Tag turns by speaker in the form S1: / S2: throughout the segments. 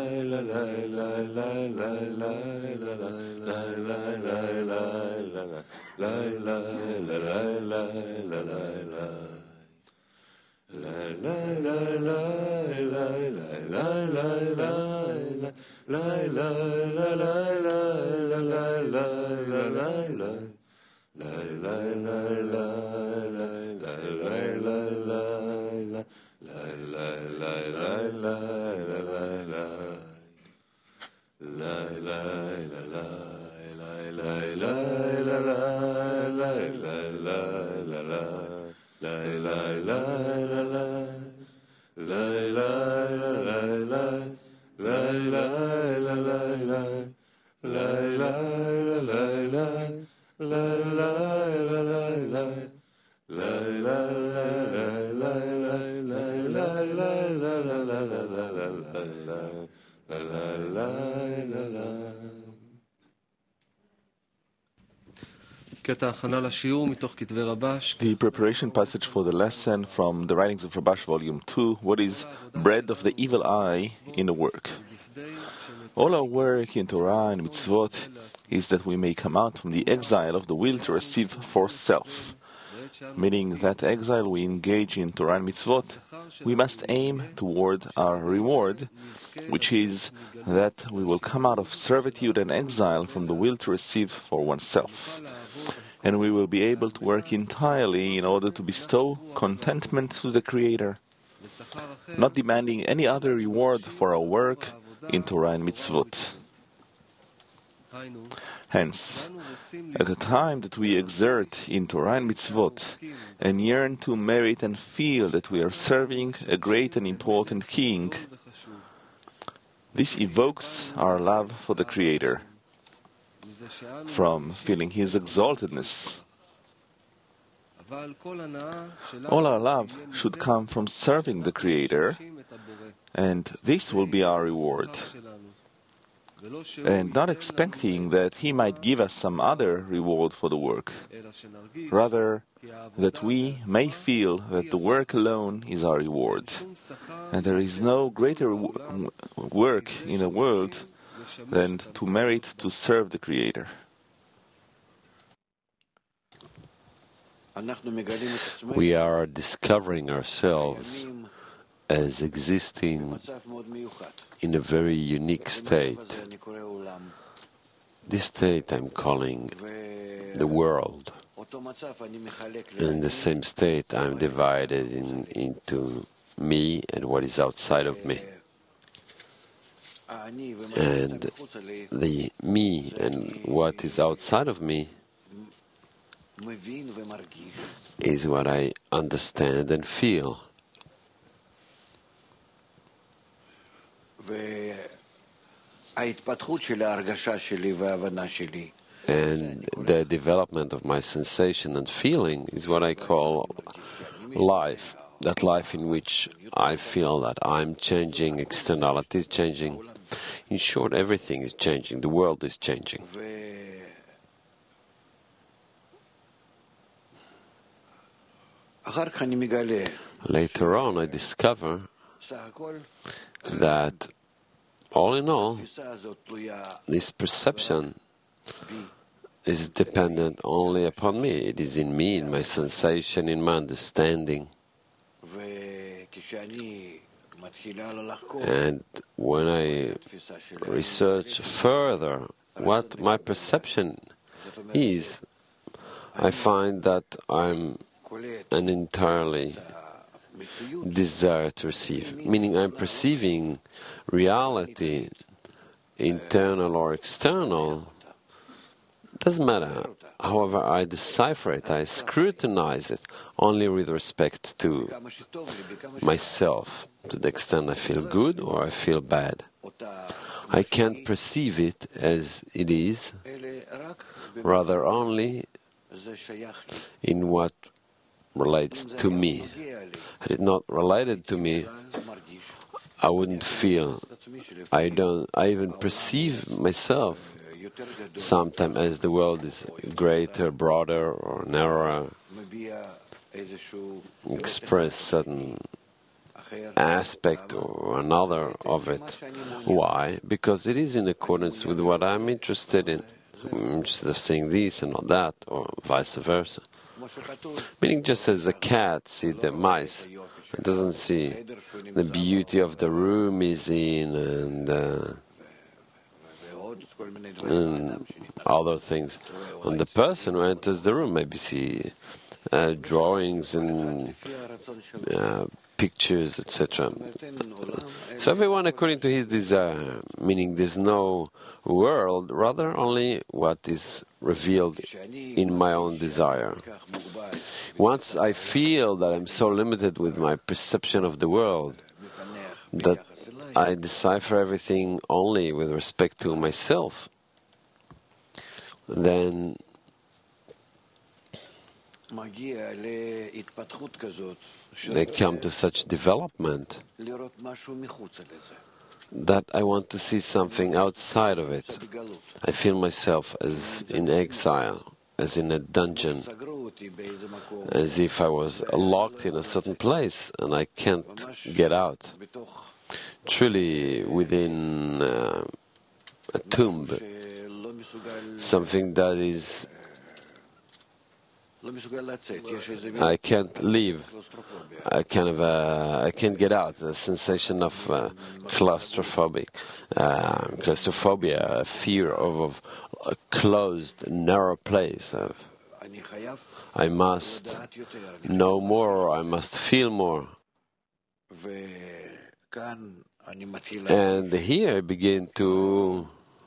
S1: The preparation passage for the lesson from the writings of Rabash, Volume 2, what is bread of the evil eye in the work. All our work in Torah and mitzvot is that we may come out from the exile of the will to receive for self. Meaning that exile we engage in Torah and mitzvot, we must aim toward our reward, which is that we will come out of servitude and exile from the will to receive for oneself. And we will be able to work entirely in order to bestow contentment to the Creator, not demanding any other reward for our work in Torah and mitzvot. Hence, at the time that we exert in Torah and mitzvot and yearn to merit and feel that we are serving a great and important King, this evokes our love for the Creator, from feeling His exaltedness. All our love should come from serving the Creator, and this will be our reward. And not expecting that He might give us some other reward for the work. Rather, that we may feel that the work alone is our reward, and there is no greater work in the world than to merit to serve the Creator.
S2: We are discovering ourselves as existing in a very unique state. This state I'm calling the world. In the same state I'm divided into me and what is outside of me. And the me and what is outside of me is what I understand and feel. And the development of my sensation and feeling is what I call life. That life in which I feel that I'm changing, externality is changing. In short, everything is changing, the world is changing. Later on, I discover that, all in all, this perception is dependent only upon me. It is in me, in my sensation, in my understanding. And when I research further what my perception is, I find that I'm an entirely desire to receive, meaning I'm perceiving reality, internal or external. Doesn't matter. However, I decipher it, I scrutinize it only with respect to myself, to the extent I feel good or I feel bad. I can't perceive it as it is, rather only in what relates to me. Had it not related to me, I wouldn't feel. I even perceive myself sometimes as the world is greater, broader, or narrower, express certain aspect or another of it. Why? Because it is in accordance with what I'm interested in. I'm interested in seeing this and not that, or vice versa. Meaning, just as a cat sees the mice, it doesn't see the beauty of the room he's in and other things. And the person who enters the room maybe see drawings and pictures, etc. So everyone according to his desire, meaning there's no world, rather only what is revealed in my own desire. Once I feel that I'm so limited with my perception of the world that I decipher everything only with respect to myself, then they come to such development that I want to see something outside of it. I feel myself as in exile, as in a dungeon, as if I was locked in a certain place and I can't get out. Truly within a tomb, something that is I can't leave. I can't get out. A sensation of claustrophobia, a fear of a closed, narrow place. I must know more. I must feel more. And here I begin to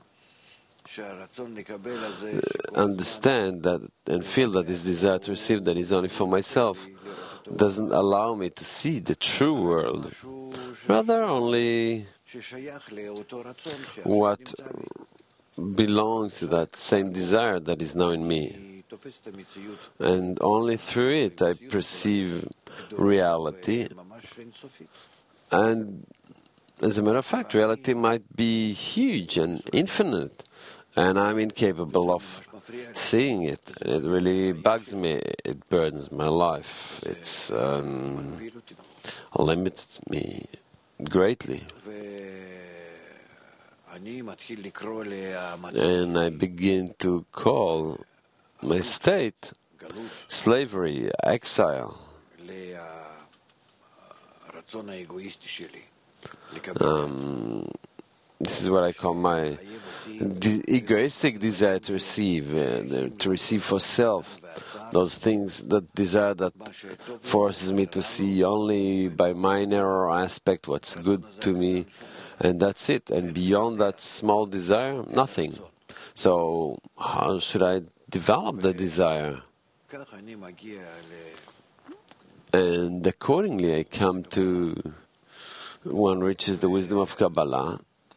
S2: understand that and feel that this desire to receive that is only for myself doesn't allow me to see the true world, rather only what belongs to that same desire that is now in me. And only through it I perceive reality. And as a matter of fact, reality might be huge and infinite, and I'm incapable of seeing it. It really bugs me. It burdens my life. It's limits me greatly. And I begin to call my state slavery, exile. This is what I call my egoistic desire to receive for self, those things, that desire that forces me to see only by my narrow aspect what's good to me, and that's it. And beyond that small desire, nothing. So how should I develop the desire? And accordingly I come to, one reaches the wisdom of Kabbalah,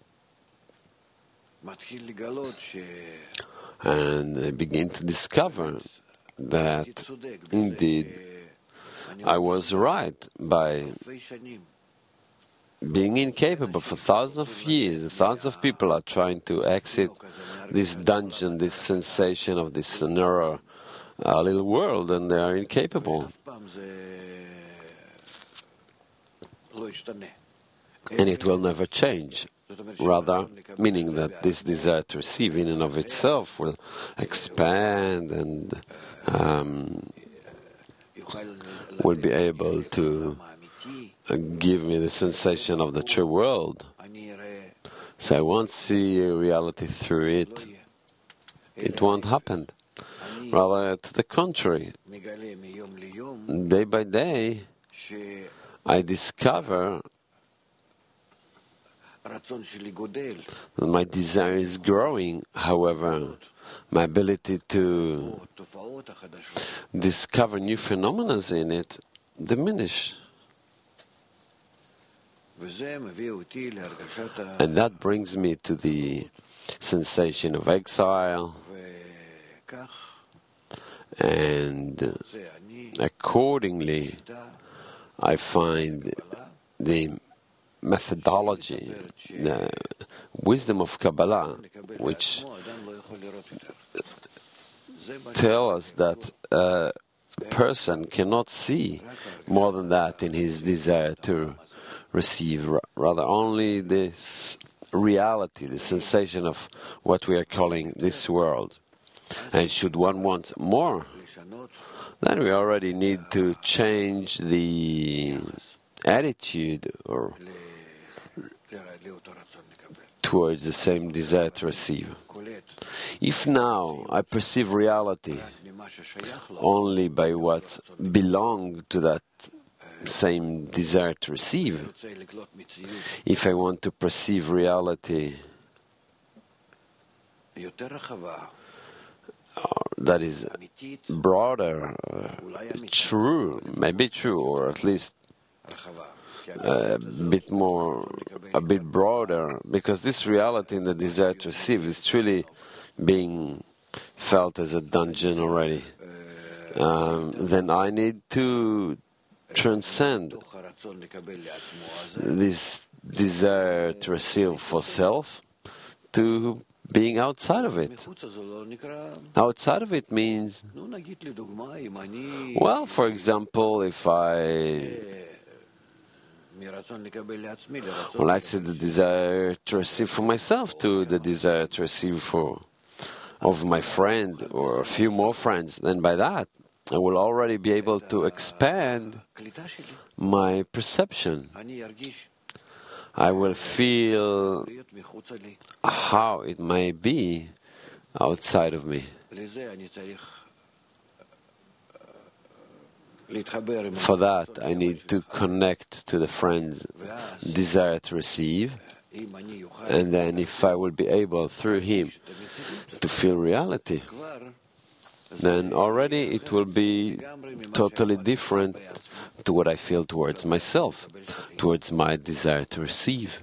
S2: and I begin to discover that indeed I was right by being incapable. For thousands of years, thousands of people are trying to exit this dungeon, this sensation of this narrow little world, and they are incapable. And it will never change. Rather, meaning that this desire to receive in and of itself will expand and will be able to give me the sensation of the true world. So I won't see reality through it. It won't happen. Rather, to the contrary, day by day, I discover that my desire is growing. However, my ability to discover new phenomena in it diminish. And that brings me to the sensation of exile, and accordingly I find the methodology, the wisdom of Kabbalah, which tell us that a person cannot see more than that in his desire to receive, rather only this reality, the sensation of what we are calling this world. And should one want more, then we already need to change the attitude or towards the same desire to receive. If now I perceive reality only by what belongs to that same desire to receive, if I want to perceive reality that is broader, true, maybe true, or at least a bit broader, because this reality in the desire to receive is truly being felt as a dungeon already. Then I need to transcend this desire to receive for self to being outside of it. Outside of it means, well, for example, if I exit the desire to receive for myself to the desire to receive of my friend or a few more friends, then by that I will already be able to expand my perception. I will feel how it may be outside of me. For that, I need to connect to the friend's desire to receive, and then if I will be able, through him, to feel reality, then already it will be totally different to what I feel towards myself, towards my desire to receive.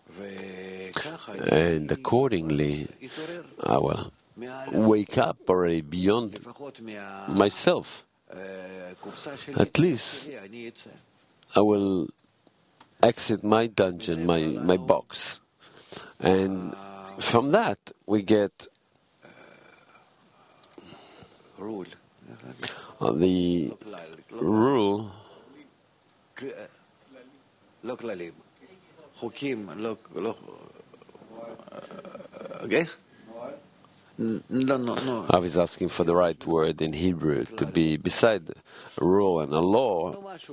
S2: And accordingly, I will wake up already beyond myself. At least I will exit my dungeon, my box. And from that we get the rule, I was asking for the right word in Hebrew to be beside a rule and a law.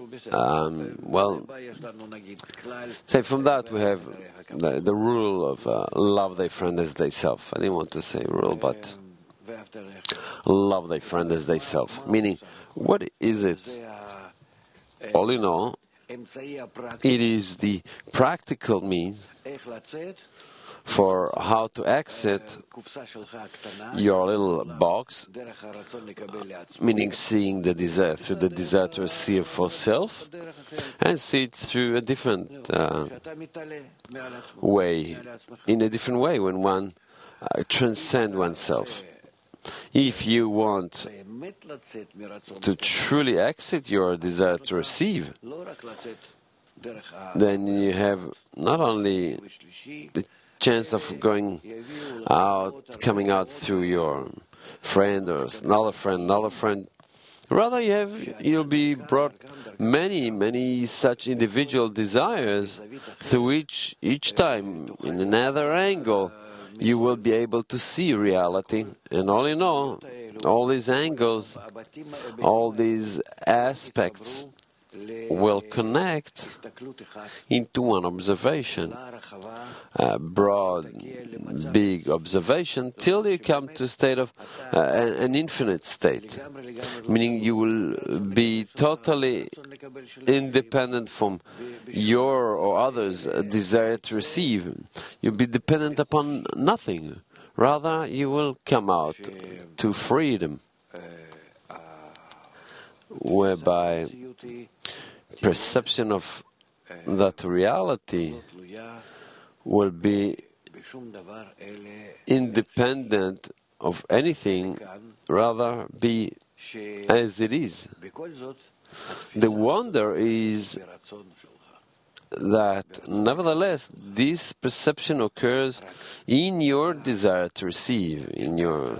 S2: Say from that we have the rule of love thy friend as thyself. I didn't want to say rule, but love thy friend as thyself. Meaning, what is it? All in all, it is the practical means for how to exit your little box, meaning seeing the desire through the desire to receive for self, and see it through a different way, in a different way, when one transcends oneself. If you want to truly exit your desire to receive, then you have not only the chance of coming out through your friend or another friend. Rather, you'll be brought many such individual desires through which each time, in another angle, you will be able to see reality. And all in all these angles, all these aspects will connect into one observation, a broad, big observation, till you come to a state of an infinite state, meaning you will be totally independent from your or others' desire to receive. You'll be dependent upon nothing. Rather, you will come out to freedom, whereby perception of that reality will be independent of anything, rather be as it is. The wonder is that, nevertheless, this perception occurs in your desire to receive, in your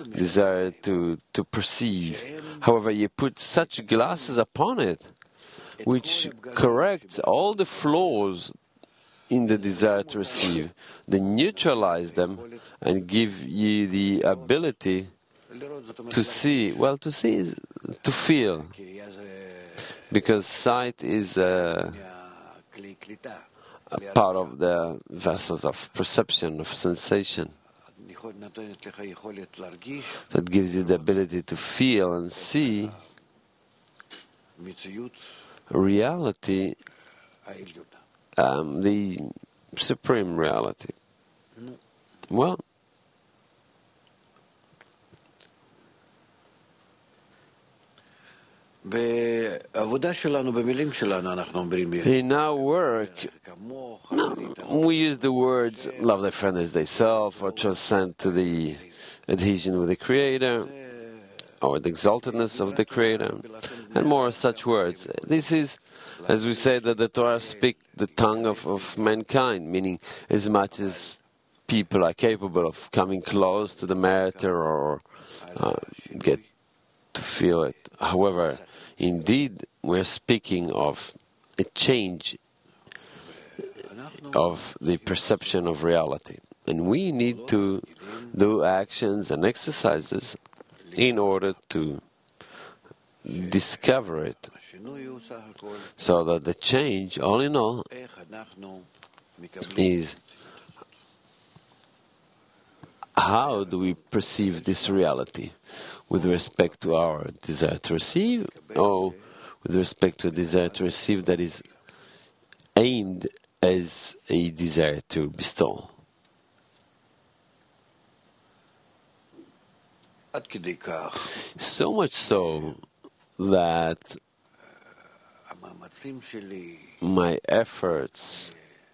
S2: desire to perceive. However, you put such glasses upon it which corrects all the flaws in the desire to receive, then neutralize them and give you the ability to see. Well, to see is to feel, because sight is a part of the vessels of perception, of sensation, that gives you the ability to feel and see reality, the supreme reality. Well, in our work, we use the words love thy friend as thyself, or transcend to the adhesion with the Creator, or the exaltedness of the Creator, and more such words. This is, as we say, that the Torah speaks the tongue of mankind, meaning as much as people are capable of coming close to the matter or get to feel it. However, indeed, we're speaking of a change of the perception of reality. And we need to do actions and exercises in order to discover it, so that the change, all in all, is how do we perceive this reality with respect to our desire to receive, or with respect to a desire to receive that is aimed as a desire to bestow. So much so that my efforts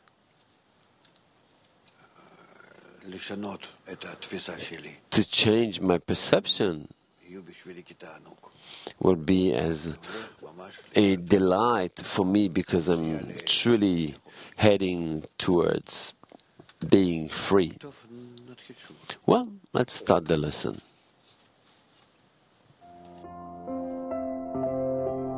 S2: to change my perception will be as a delight for me, because I'm truly heading towards being free. Well, let's start the lesson.